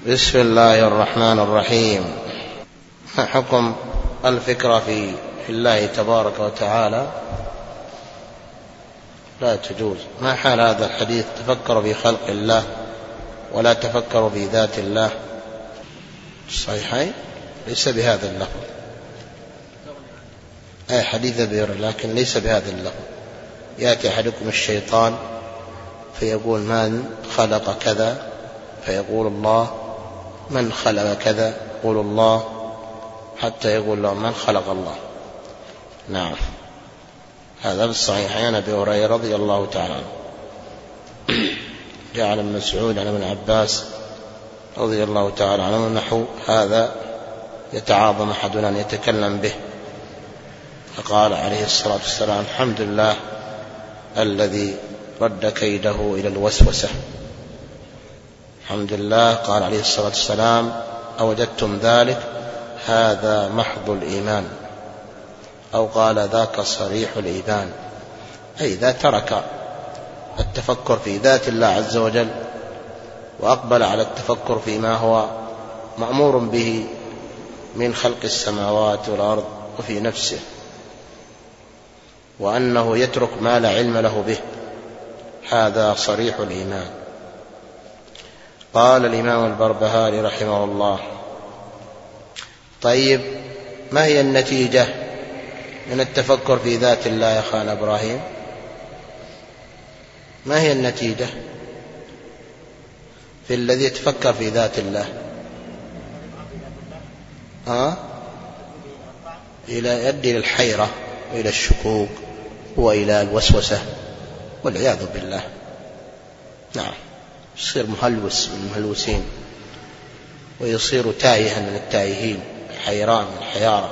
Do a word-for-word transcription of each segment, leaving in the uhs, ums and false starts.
بسم الله الرحمن الرحيم. ما حكم الفكرة في الله تبارك وتعالى؟ لا تجوز. ما حال هذا الحديث؟ تفكروا في خلق الله ولا تفكروا في ذات الله. صحيحين ليس بهذا اللفظ، أي حديث بير لكن ليس بهذا اللفظ. يأتي أحدكم الشيطان فيقول من خلق كذا، فيقول الله. من خلق كذا؟ يقول الله، حتى يقول له من خلق الله. نعم، هذا في الصحيحين عن أبي هريرة رضي الله تعالى عنه. جاء عن ابن مسعود عن ابن عباس رضي الله تعالى عنه نحو هذا يتعاظم أحدنا أن يتكلم به، فقال عليه الصلاة والسلام الحمد لله الذي رد كيده إلى الوسوسة. الحمد لله. قال عليه الصلاة والسلام أوجدتم ذلك؟ هذا محض الإيمان، أو قال ذاك صريح الإيمان، أي إذا ترك التفكر في ذات الله عز وجل وأقبل على التفكر فيما هو مأمور به من خلق السماوات والأرض وفي نفسه، وأنه يترك ما لا علم له به، هذا صريح الإيمان. قال الإمام البربهاري رحمه الله: طيب، ما هي النتيجة من التفكر في ذات الله يا خال إبراهيم؟ ما هي النتيجة في الذي يتفكر في ذات الله؟ ها؟ إلى يؤدي إلى الحيرة وإلى الشكوك وإلى الوسوسة والعياذ بالله. نعم، يصير مهلوس من المهلوسين، ويصير تائها من التائهين، حيران من الحيارى.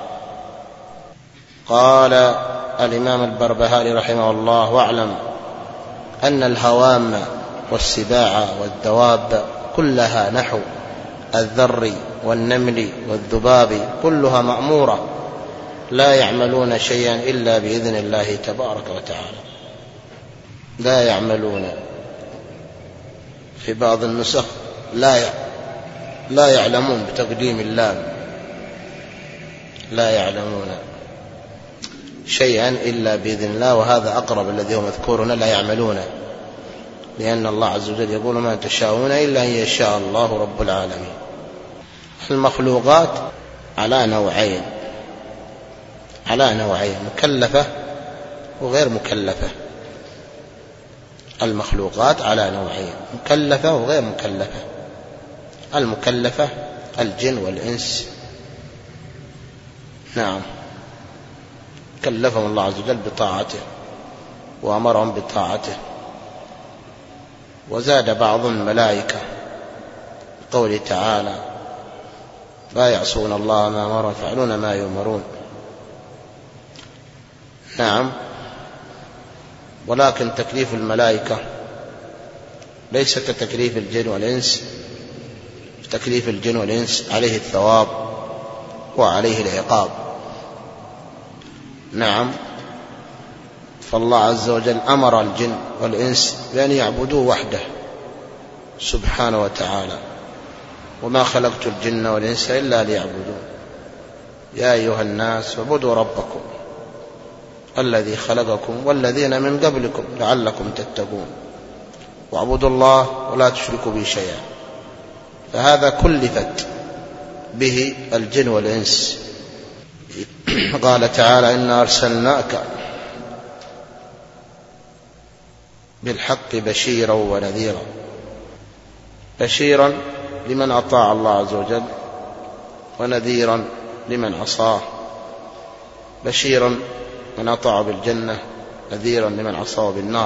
قال الإمام البربهاري رحمه الله: واعلم أن الهوام والسباع والدواب كلها نحو الذر والنمل والذباب كلها مأمورة، لا يعملون شيئا إلا بإذن الله تبارك وتعالى. لا يعملون، في بعض النسخ لا لا يعلمون بتقديم اللام، لا يعلمون شيئا إلا بإذن الله، وهذا أقرب الذي هو مذكورنا، لا يعملون، لأن الله عز وجل يقول ما تشاءون إلا أن يشاء الله رب العالمين. المخلوقات على نوعين، على نوعين مكلفة وغير مكلفة. المخلوقات على نوعين، مكلفة وغير مكلفة. المكلفة الجن والإنس، نعم، كلفهم الله عز وجل بطاعته وأمرهم بطاعته. وزاد بعضهم الملائكة بقوله تعالى: لا يعصون الله ما أمرهم ويفعلون ما يؤمرون. نعم، ولكن تكليف الملائكة ليس كتكليف الجن والإنس. تكليف الجن والإنس عليه الثواب وعليه العقاب. نعم، فالله عز وجل أمر الجن والإنس بأن يعبدوه وحده سبحانه وتعالى: وما خلقت الجن والإنس إلا ليعبدون، يا أيها الناس اعبدوا ربكم الذي خلقكم والذين من قبلكم لعلكم تتقون، واعبدوا الله ولا تشركوا به شيئا. فهذا كلفت به الجن والإنس. قال تعالى: إنا أرسلناك بالحق بشيرا ونذيرا. بشيرا لمن أطاع الله عز وجل، ونذيرا لمن عصاه. بشيرا من أطاع بالجنة، نذيرا لمن عصاه بالنار.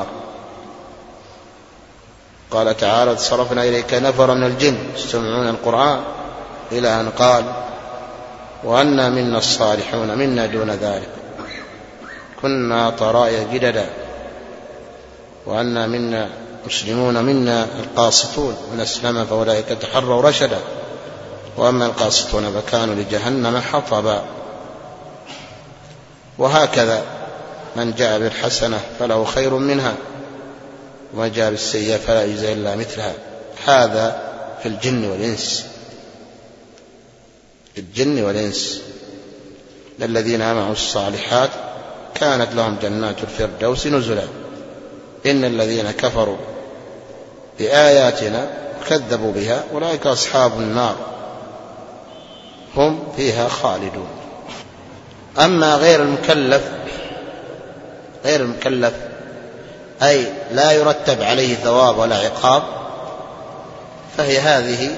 قال تعالى: صرفنا إليك نفرا من الجن يستمعون القرآن، إلى أن قال: وأنا منا الصالحون منا دون ذلك كنا طرائق جددا، وأنا منا مسلمون منا القاسطون، من أسلم فأولئك تحروا رشدا، وأما القاسطون فكانوا لجهنم حطبا. وهكذا من جاء بالحسنة فله خير منها، وما جاء بالسيئة فلا يجزى إلا مثلها. هذا في الجن والإنس. الجن والإنس. الذين آمنوا الصالحات كانت لهم جنات الفردوس نزلا. إن الذين كفروا بآياتنا وكذبوا بها أولئك أصحاب النار هم فيها خالدون. أما غير المكلف غير المكلف أي لا يرتب عليه ثواب ولا عقاب، فهي هذه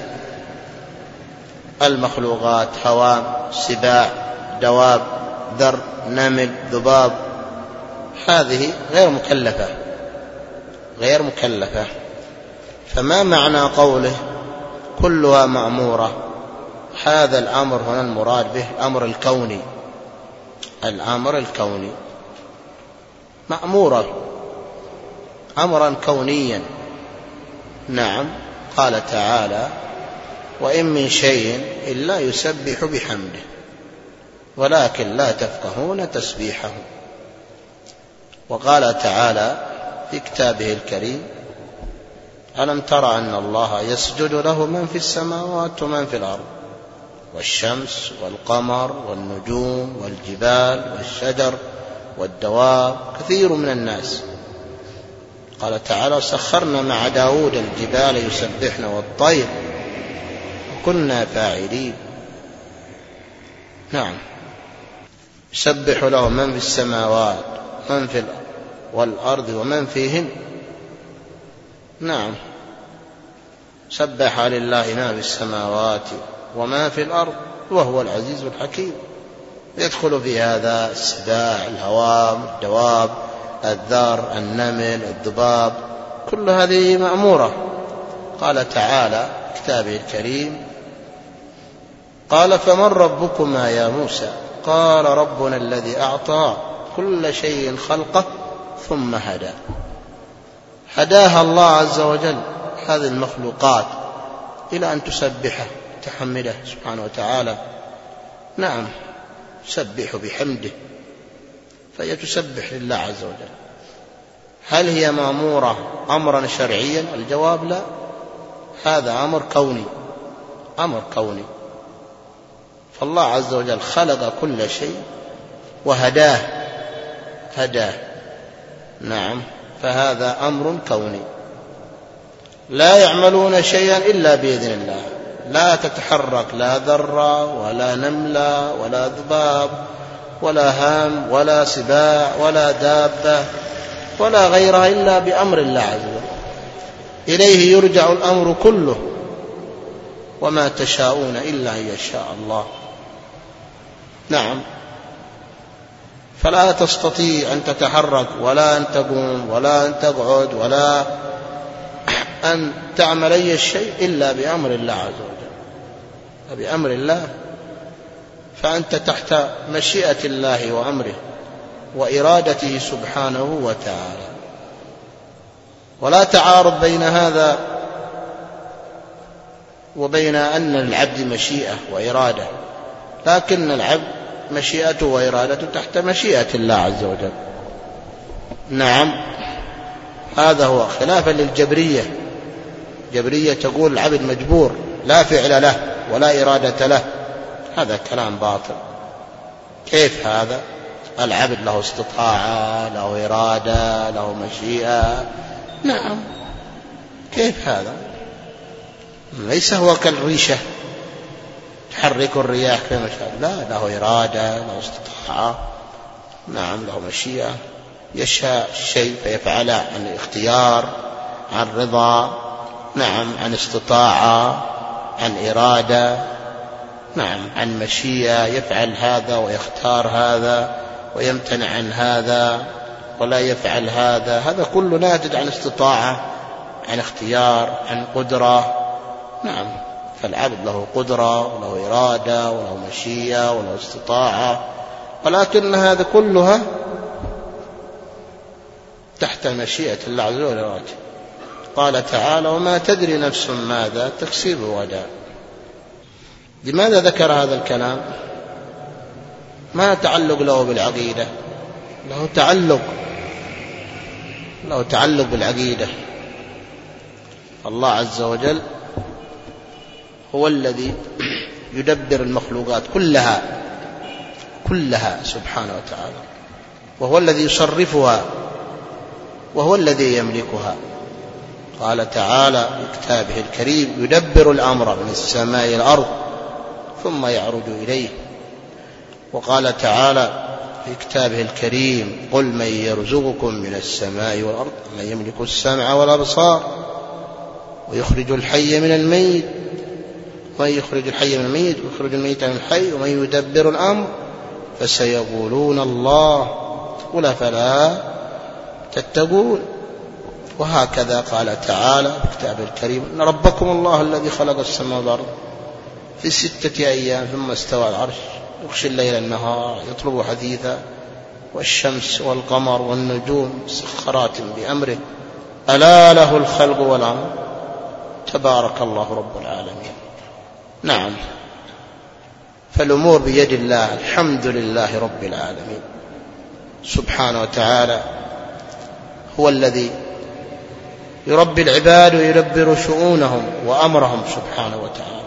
المخلوقات: هوام، سباع، دواب، ذر، نمل، ذباب، هذه غير مكلفة غير مكلفة. فما معنى قوله كلها مأمورة؟ هذا الأمر هنا المراد به الأمر الكوني، الأمر الكوني مأمورة أمرا كونيا. نعم، قال تعالى: وإن من شيء إلا يسبح بحمده ولكن لا تفقهون تسبيحه. وقال تعالى في كتابه الكريم: ألم تر أن الله يسجد له من في السماوات ومن في الأرض والشمس والقمر والنجوم والجبال والشجر والدواب كثير من الناس. قال تعالى: سخرنا مع داود الجبال يسبحن والطير وكنا فاعلين. نعم، يسبح له من في السماوات من في والأرض ومن فيهن. نعم، سبح لله ما في السماوات وما في الأرض وهو العزيز الحكيم. يدخل في هذا السباع، الهوام، الدواب، الذر، النمل، الذباب، كل هذه مأمورة. قال تعالى في كتابه الكريم: قال فمن ربكما يا موسى؟ قال ربنا الذي أعطى كل شيء خلقه ثم هدى. هداها الله عز وجل هذه المخلوقات إلى أن تسبحه تحمده سبحانه وتعالى. نعم، تسبح بحمده، فهي تسبح لله عز وجل. هل هي مأمورة أمرا شرعيا؟ الجواب لا، هذا أمر كوني أمر كوني فالله عز وجل خلق كل شيء وهداه هداه نعم، فهذا أمر كوني. لا يعملون شيئا إلا بإذن الله، لا تتحرك لا ذرة ولا نملة ولا ذباب ولا هام ولا سباع ولا دابة ولا غيرها إلا بأمر الله عز وجل. إليه يرجع الأمر كله، وما تشاءون إلا أن يشاء الله. نعم، فلا تستطيع أن تتحرك ولا أن تقوم ولا أن تقعد ولا أن تعمل أي شيء إلا بأمر الله عز وجل، بأمر الله. فأنت تحت مشيئة الله وأمره وإرادته سبحانه وتعالى. ولا تعارض بين هذا وبين أن العبد مشيئة وإرادة، لكن العبد مشيئته وإرادته تحت مشيئة الله عز وجل. نعم، هذا هو خلافا للجبرية. جبرية تقول العبد مجبور لا فعل له ولا إرادة له، هذا كلام باطل. كيف هذا؟ العبد له استطاعة، له إرادة، له مشيئة. نعم، كيف هذا؟ ليس هو كالريشة تحرك الرياح كما شاء، لا، له إرادة، له استطاعة. نعم، له مشيئة، يشاء الشيء فيفعله عن اختيار، عن رضا، نعم، عن استطاعة، عن إرادة، نعم، عن مشيئة، يفعل هذا ويختار هذا ويمتنع عن هذا ولا يفعل هذا. هذا كله ناتج عن استطاعة، عن اختيار، عن قدرة. نعم، فالعبد له قدرة وله إرادة وله مشيئة وله استطاعة، ولكن هذا كلها تحت مشيئة الله عز وجل. قال تعالى: وما تدري نفس ماذا تكسب غدا. لماذا ذكر هذا الكلام؟ ما تعلق له بالعقيدة، له تعلق له تعلق بالعقيدة. الله عز وجل هو الذي يدبر المخلوقات كلها كلها سبحانه وتعالى، وهو الذي يصرفها وهو الذي يملكها. قال تعالى في كتابه الكريم: يدبر الأمر من السماء إلى الأرض ثم يعرج إليه. وقال تعالى في كتابه الكريم: قل من يرزقكم من السماء والأرض من يملك السمع والأبصار ويخرج الحي من الميت ومن يخرج الحي من الميت ويخرج الميت من الحي ومن يدبر الأمر فسيقولون الله قل فلا تتقون. وهكذا قال تعالى في كتابه الكريم: إن ربكم الله الذي خلق السماء والأرض في ستة أيام ثم استوى على العرش يغشي الليل النهار يطلب حديثا والشمس والقمر والنجوم مسخرات بأمره ألا له الخلق والأمر تبارك الله رب العالمين. نعم، فالأمور بيد الله، الحمد لله رب العالمين سبحانه وتعالى. هو الذي يربي العباد ويدبر شؤونهم وأمرهم سبحانه وتعالى.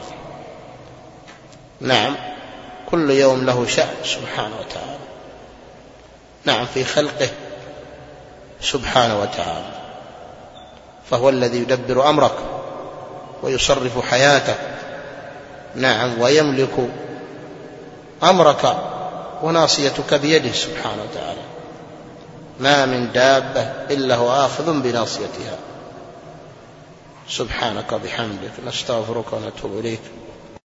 نعم، كل يوم له شأن سبحانه وتعالى. نعم، في خلقه سبحانه وتعالى، فهو الذي يدبر أمرك ويصرف حياتك. نعم، ويملك أمرك وناصيتك بيده سبحانه وتعالى. ما من دابة إلا هو آخذ بناصيتها. سبحانك بحمدك نستغفرك ونتوب إليك.